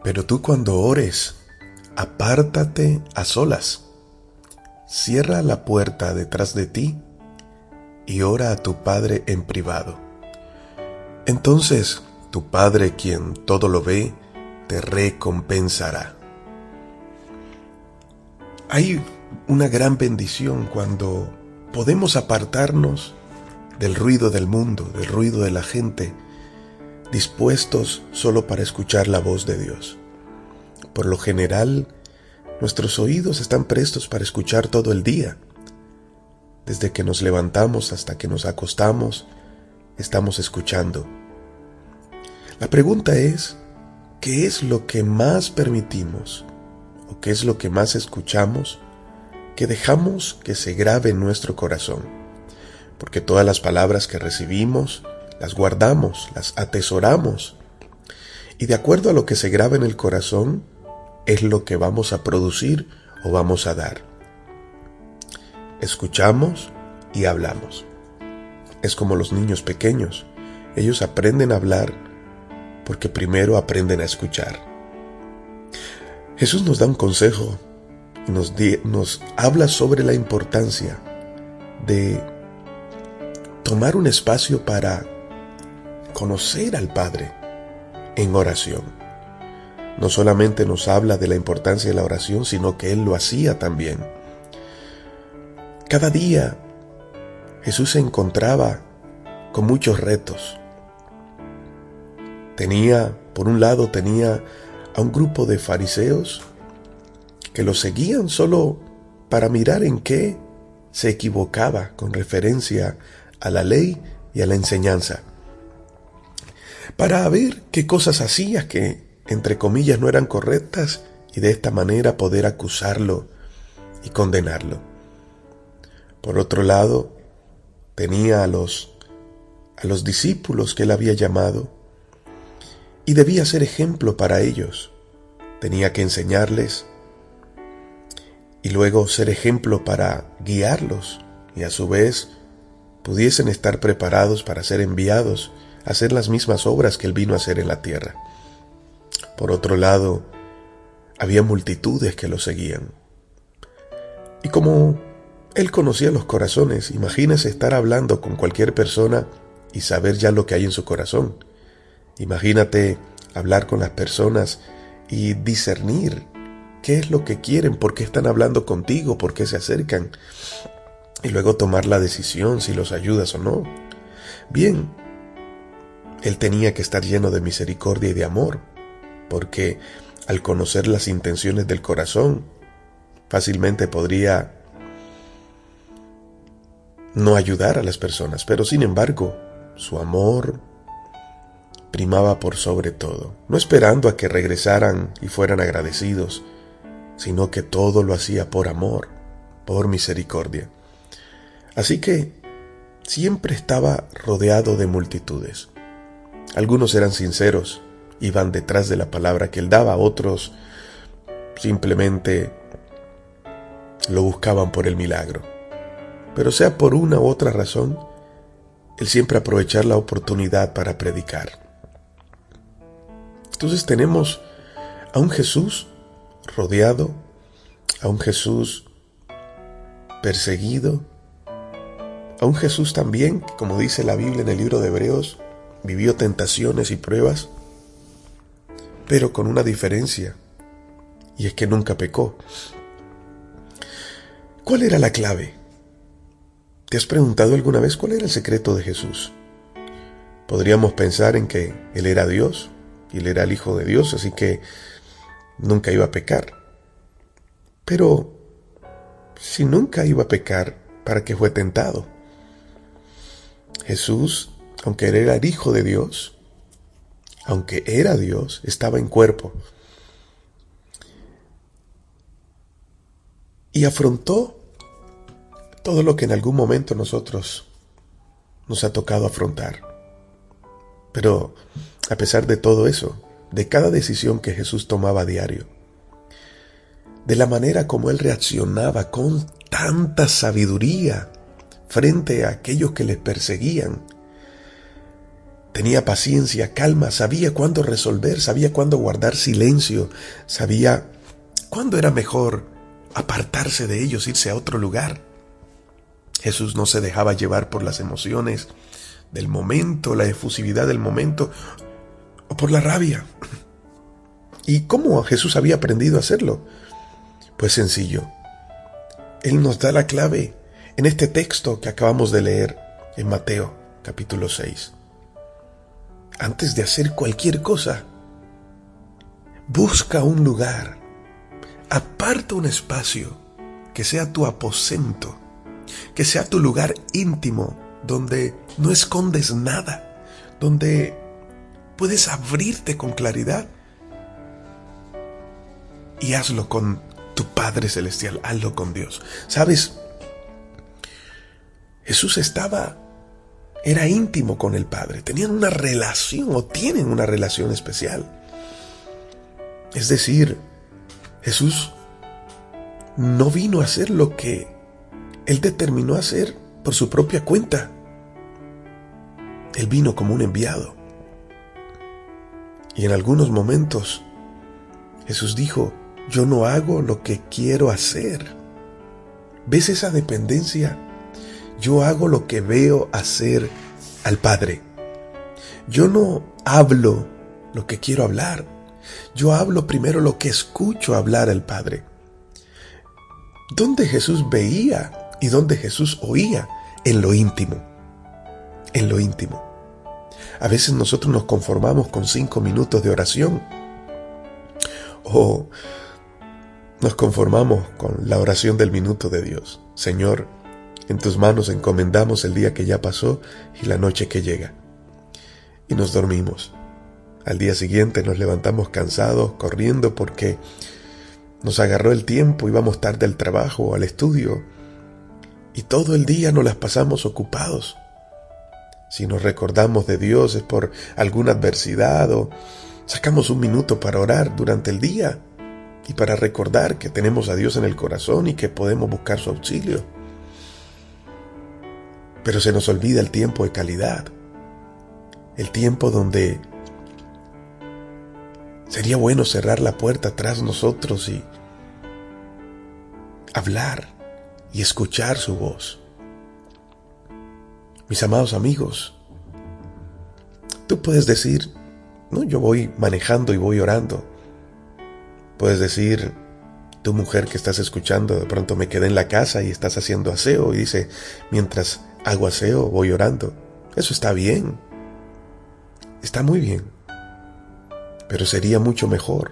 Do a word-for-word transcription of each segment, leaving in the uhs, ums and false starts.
Pero tú cuando ores, apártate a solas, cierra la puerta detrás de ti y ora a tu Padre en privado. Entonces tu Padre, quien todo lo ve, te recompensará. Hay una gran bendición cuando podemos apartarnos del ruido del mundo, del ruido de la gente, dispuestos solo para escuchar la voz de Dios. Por lo general, nuestros oídos están prestos para escuchar todo el día. Desde que nos levantamos hasta que nos acostamos, estamos escuchando. La pregunta es, ¿qué es lo que más permitimos o qué es lo que más escuchamos que dejamos que se grabe en nuestro corazón? Porque todas las palabras que recibimos las guardamos, las atesoramos, y de acuerdo a lo que se graba en el corazón es lo que vamos a producir o vamos a dar. Escuchamos y hablamos. Es como los niños pequeños. Ellos aprenden a hablar porque primero aprenden a escuchar. Jesús nos da un consejo y nos, di, nos habla sobre la importancia de tomar un espacio para conocer al Padre en oración. No solamente nos habla de la importancia de la oración, sino que Él lo hacía también. Cada día Jesús se encontraba con muchos retos. Tenía, por un lado, tenía a un grupo de fariseos que lo seguían solo para mirar en qué se equivocaba con referencia a la ley y a la enseñanza, para ver qué cosas hacía que, entre comillas, no eran correctas y de esta manera poder acusarlo y condenarlo. Por otro lado, tenía a los, a los discípulos que él había llamado y debía ser ejemplo para ellos. Tenía que enseñarles y luego ser ejemplo para guiarlos y a su vez pudiesen estar preparados para ser enviados a hacer las mismas obras que él vino a hacer en la tierra. Por otro lado, había multitudes que lo seguían. Y como él conocía los corazones, imagínese estar hablando con cualquier persona y saber ya lo que hay en su corazón. Imagínate hablar con las personas y discernir qué es lo que quieren, por qué están hablando contigo, por qué se acercan, y luego tomar la decisión si los ayudas o no. Bien, él tenía que estar lleno de misericordia y de amor, porque al conocer las intenciones del corazón, fácilmente podría no ayudar a las personas, pero sin embargo, su amor primaba por sobre todo, no esperando a que regresaran y fueran agradecidos, sino que todo lo hacía por amor, por misericordia. Así que siempre estaba rodeado de multitudes. Algunos eran sinceros, iban detrás de la palabra que él daba, otros simplemente lo buscaban por el milagro. Pero sea por una u otra razón, él siempre aprovechaba la oportunidad para predicar. Entonces tenemos a un Jesús rodeado, a un Jesús perseguido, a un Jesús también que, como dice la Biblia en el libro de Hebreos, vivió tentaciones y pruebas, pero con una diferencia, y es que nunca pecó. ¿Cuál era la clave? ¿Te has preguntado alguna vez cuál era el secreto de Jesús? Podríamos pensar en que Él era Dios, y Él era el Hijo de Dios, así que nunca iba a pecar. Pero si nunca iba a pecar, ¿para qué fue tentado? Jesús, aunque Él era el Hijo de Dios, aunque era Dios, estaba en cuerpo. Y afrontó todo lo que en algún momento nosotros nos ha tocado afrontar. Pero a pesar de todo eso, de cada decisión que Jesús tomaba a diario, de la manera como Él reaccionaba con tanta sabiduría frente a aquellos que les perseguían, Tenía paciencia, calma, sabía cuándo resolver, sabía cuándo guardar silencio, sabía cuándo era mejor apartarse de ellos, irse a otro lugar. Jesús no se dejaba llevar por las emociones del momento, la efusividad del momento o por la rabia. ¿Y cómo Jesús había aprendido a hacerlo? Pues sencillo. Él nos da la clave en este texto que acabamos de leer en Mateo capítulo seis. Antes de hacer cualquier cosa, busca un lugar, aparta un espacio que sea tu aposento, que sea tu lugar íntimo, donde no escondes nada, donde puedes abrirte con claridad. Y hazlo con tu Padre Celestial, hazlo con Dios. ¿Sabes? Jesús estaba, era íntimo con el Padre. Tenían una relación o tienen una relación especial. Es decir, Jesús no vino a hacer lo que Él determinó hacer por su propia cuenta. Él vino como un enviado. Y en algunos momentos Jesús dijo: yo no hago lo que quiero hacer. ¿Ves esa dependencia? Yo hago lo que veo hacer al Padre. Yo no hablo lo que quiero hablar. Yo hablo primero lo que escucho hablar al Padre. ¿Dónde Jesús veía y dónde Jesús oía? En lo íntimo. En lo íntimo. A veces nosotros nos conformamos con cinco minutos de oración. O nos conformamos con la oración del minuto de Dios. Señor, en tus manos encomendamos el día que ya pasó y la noche que llega. Y nos dormimos. Al día siguiente nos levantamos cansados, corriendo porque nos agarró el tiempo, íbamos tarde al trabajo o al estudio. Y todo el día nos las pasamos ocupados. Si nos recordamos de Dios es por alguna adversidad o sacamos un minuto para orar durante el día y para recordar que tenemos a Dios en el corazón y que podemos buscar su auxilio. Pero se nos olvida el tiempo de calidad, el tiempo donde sería bueno cerrar la puerta tras nosotros y hablar y escuchar su voz. Mis amados amigos, tú puedes decir: no, yo voy manejando y voy orando. Puedes decir, tu mujer que estás escuchando, de pronto me quedé en la casa y estás haciendo aseo y dice: mientras hago aseo voy orando. Eso está bien. Está muy bien. Pero sería mucho mejor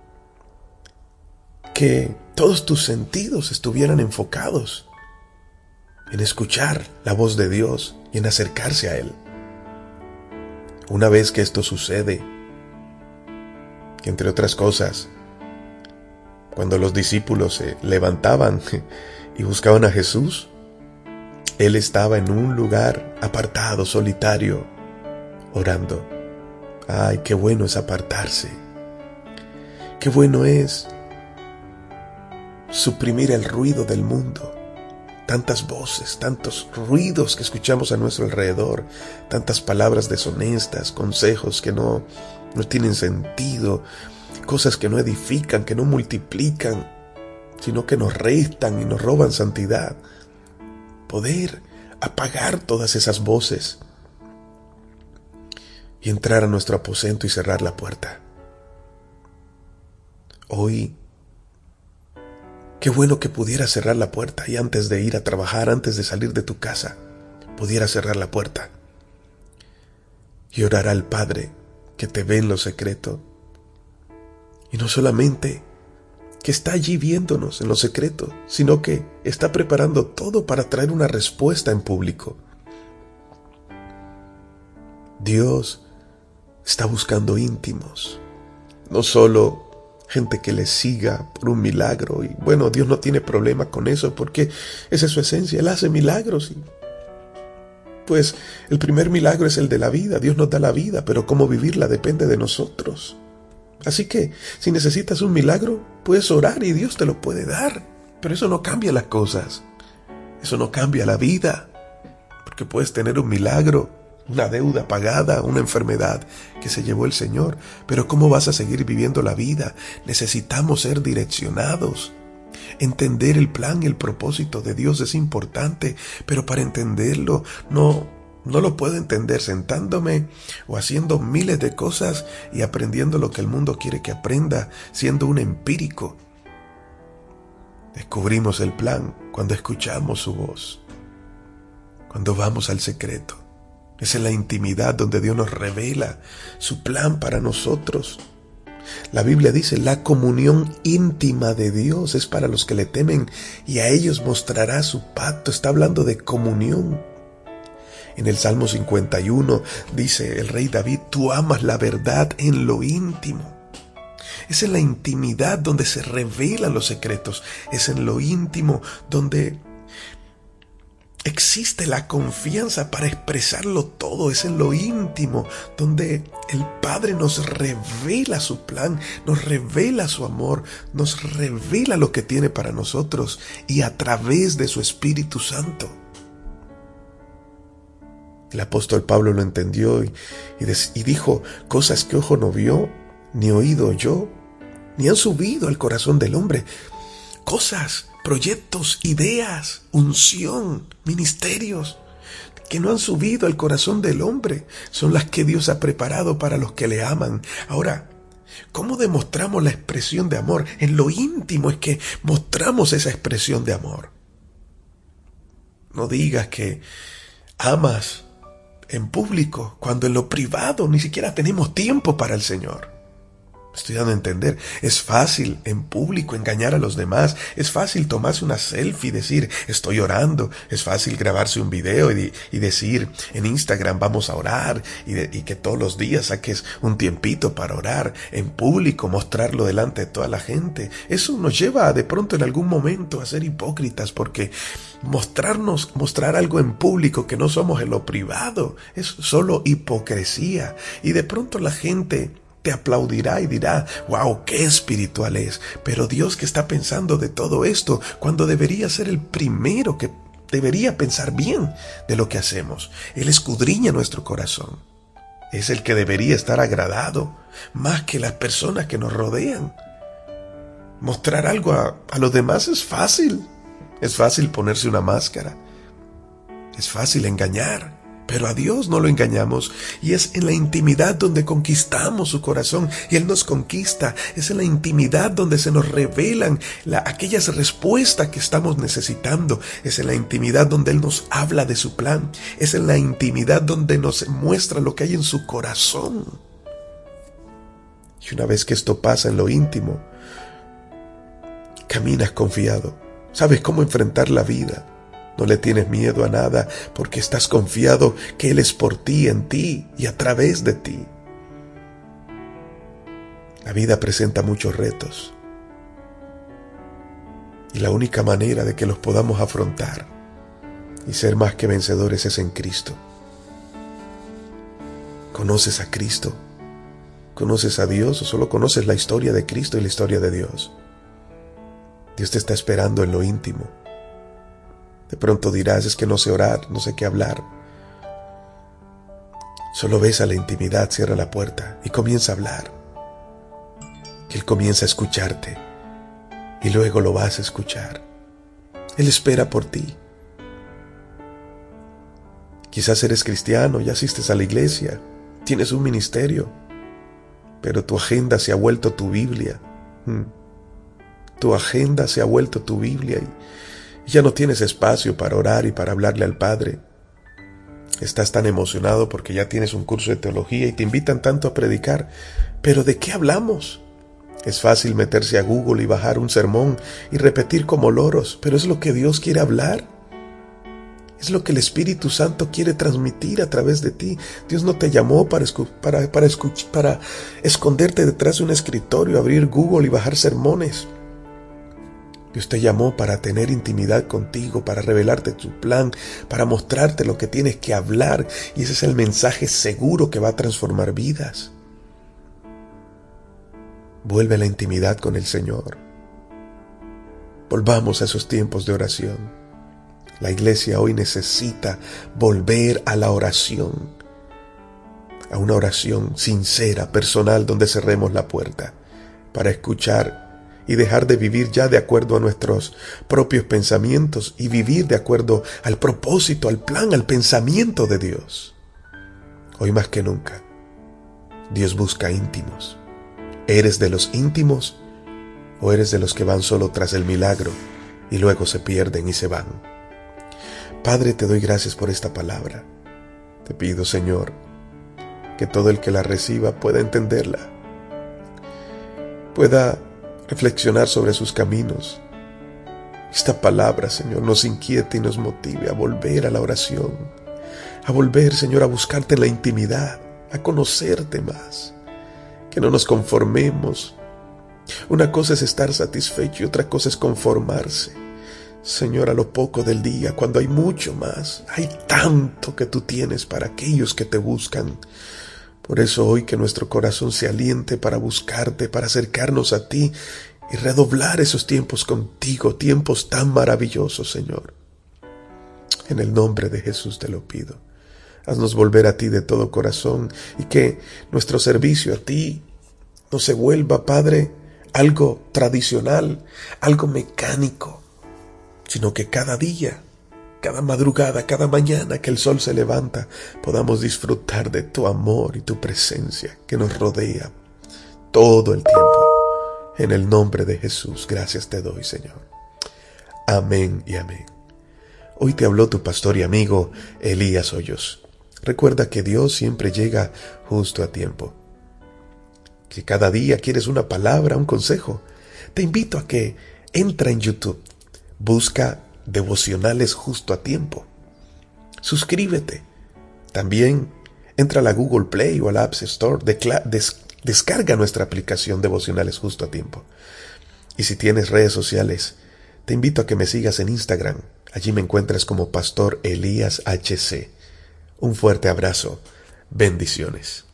que todos tus sentidos estuvieran enfocados en escuchar la voz de Dios y en acercarse a Él. Una vez que esto sucede, que entre otras cosas, cuando los discípulos se levantaban y buscaban a Jesús, Él estaba en un lugar apartado, solitario, orando. Ay, qué bueno es apartarse. Qué bueno es suprimir el ruido del mundo. Tantas voces, tantos ruidos que escuchamos a nuestro alrededor, tantas palabras deshonestas, consejos que no, no tienen sentido, cosas que no edifican, que no multiplican, sino que nos restan y nos roban santidad. Poder apagar todas esas voces y entrar a nuestro aposento y cerrar la puerta. Hoy, qué bueno que pudieras cerrar la puerta y antes de ir a trabajar, antes de salir de tu casa, pudieras cerrar la puerta y orar al Padre que te ve en lo secreto. Y no solamente que está allí viéndonos en lo secreto, sino que está preparando todo para traer una respuesta en público. Dios está buscando íntimos, no solo gente que le siga por un milagro. Y bueno, Dios no tiene problema con eso porque esa es su esencia. Él hace milagros y pues el primer milagro es el de la vida. Dios nos da la vida, pero cómo vivirla depende de nosotros. Así que si necesitas un milagro, puedes orar y Dios te lo puede dar. Pero eso no cambia las cosas. Eso no cambia la vida. Porque puedes tener un milagro una deuda pagada, una enfermedad que se llevó el Señor. Pero ¿cómo vas a seguir viviendo la vida? Necesitamos ser direccionados. Entender el plan y el propósito de Dios es importante, pero para entenderlo no, no lo puedo entender sentándome o haciendo miles de cosas y aprendiendo lo que el mundo quiere que aprenda, siendo un empírico. Descubrimos el plan cuando escuchamos su voz, cuando vamos al secreto. Es en la intimidad donde Dios nos revela su plan para nosotros. La Biblia dice, la comunión íntima de Dios es para los que le temen y a ellos mostrará su pacto. Está hablando de comunión. En el Salmo cincuenta y uno dice el rey David, tú amas la verdad en lo íntimo. Es en la intimidad donde se revelan los secretos. Es en lo íntimo donde existe la confianza para expresarlo todo. Es en lo íntimo donde el Padre nos revela su plan, nos revela su amor, nos revela lo que tiene para nosotros y a través de su Espíritu Santo. El apóstol Pablo lo entendió y, y, des, y dijo, cosas que ojo no vio, ni oído oyó, ni han subido al corazón del hombre. Cosas, proyectos, ideas, unción, ministerios que no han subido al corazón del hombre, son las que Dios ha preparado para los que le aman. Ahora, ¿cómo demostramos la expresión de amor? En lo íntimo es que mostramos esa expresión de amor. No digas que amas en público cuando en lo privado ni siquiera tenemos tiempo para el Señor. Estoy dando a entender, es fácil en público engañar a los demás, es fácil tomarse una selfie y decir estoy orando, es fácil grabarse un video y, y decir en Instagram vamos a orar y, de, y que todos los días saques un tiempito para orar, en público mostrarlo delante de toda la gente. Eso nos lleva a, de pronto en algún momento a ser hipócritas porque mostrarnos, mostrar algo en público que no somos en lo privado es solo hipocresía y de pronto la gente te aplaudirá y dirá, wow, qué espiritual es. Pero Dios que está pensando de todo esto, cuando debería ser el primero que debería pensar bien de lo que hacemos. Él escudriña nuestro corazón. Es el que debería estar agradado, más que las personas que nos rodean. Mostrar algo a, a los demás es fácil. Es fácil ponerse una máscara. Es fácil engañar. Pero a Dios no lo engañamos y es en la intimidad donde conquistamos su corazón y Él nos conquista. Es en la intimidad donde se nos revelan la, aquellas respuestas que estamos necesitando. Es en la intimidad donde Él nos habla de su plan. Es en la intimidad donde nos muestra lo que hay en su corazón. Y una vez que esto pasa en lo íntimo, caminas confiado. Sabes cómo enfrentar la vida. No le tienes miedo a nada porque estás confiado que Él es por ti, en ti y a través de ti. La vida presenta muchos retos y la única manera de que los podamos afrontar y ser más que vencedores es en Cristo. ¿Conoces a Cristo? ¿Conoces a Dios o solo conoces la historia de Cristo y la historia de Dios? Dios te está esperando en lo íntimo. De pronto dirás, es que no sé orar, no sé qué hablar. Solo ves a la intimidad, cierra la puerta y comienza a hablar. Que Él comienza a escucharte y luego lo vas a escuchar. Él espera por ti. Quizás eres cristiano, ya asistes a la iglesia, tienes un ministerio, pero tu agenda se ha vuelto tu Biblia. Hmm. Tu agenda se ha vuelto tu Biblia y ya no tienes espacio para orar y para hablarle al Padre. Estás tan emocionado porque ya tienes un curso de teología y te invitan tanto a predicar. ¿Pero de qué hablamos? Es fácil meterse a Google y bajar un sermón y repetir como loros, pero es lo que Dios quiere hablar. Es lo que el Espíritu Santo quiere transmitir a través de ti. Dios no te llamó para, escu- para, para, escuch- para esconderte detrás de un escritorio, abrir Google y bajar sermones. Dios te llamó para tener intimidad contigo, para revelarte tu plan, para mostrarte lo que tienes que hablar. Y ese es el mensaje seguro que va a transformar vidas. Vuelve a la intimidad con el Señor. Volvamos a esos tiempos de oración. La iglesia hoy necesita volver a la oración. a una oración sincera, personal, donde cerremos la puerta para escuchar y dejar de vivir ya de acuerdo a nuestros propios pensamientos y vivir de acuerdo al propósito, al plan, al pensamiento de Dios. Hoy más que nunca, Dios busca íntimos. ¿Eres de los íntimos o eres de los que van solo tras el milagro y luego se pierden y se van? Padre, te doy gracias por esta palabra. Te pido, Señor, que todo el que la reciba pueda entenderla, pueda reflexionar sobre sus caminos. Esta palabra, Señor, nos inquiete y nos motive a volver a la oración, a volver, Señor, a buscarte en la intimidad, a conocerte más, que no nos conformemos. Una cosa es estar satisfecho y otra cosa es conformarse. Señor, a lo poco del día, cuando hay mucho más, hay tanto que tú tienes para aquellos que te buscan. Por eso hoy que nuestro corazón se aliente para buscarte, para acercarnos a ti y redoblar esos tiempos contigo, tiempos tan maravillosos, Señor. En el nombre de Jesús te lo pido. Haznos volver a ti de todo corazón y que nuestro servicio a ti no se vuelva, Padre, algo tradicional, algo mecánico, sino que cada día, cada madrugada, cada mañana que el sol se levanta, podamos disfrutar de tu amor y tu presencia que nos rodea todo el tiempo. En el nombre de Jesús, gracias te doy, Señor. Amén y amén. Hoy te habló tu pastor y amigo Elías Hoyos. Recuerda que Dios siempre llega justo a tiempo. Si cada día quieres una palabra, un consejo, te invito a que entra en YouTube, busca Devocionales Justo a Tiempo. Suscríbete. También entra a la Google Play o a la App Store, des descarga nuestra aplicación Devocionales Justo a Tiempo. Y si tienes redes sociales, te invito a que me sigas en Instagram. Allí me encuentras como Pastor Elías H C. Un fuerte abrazo. Bendiciones.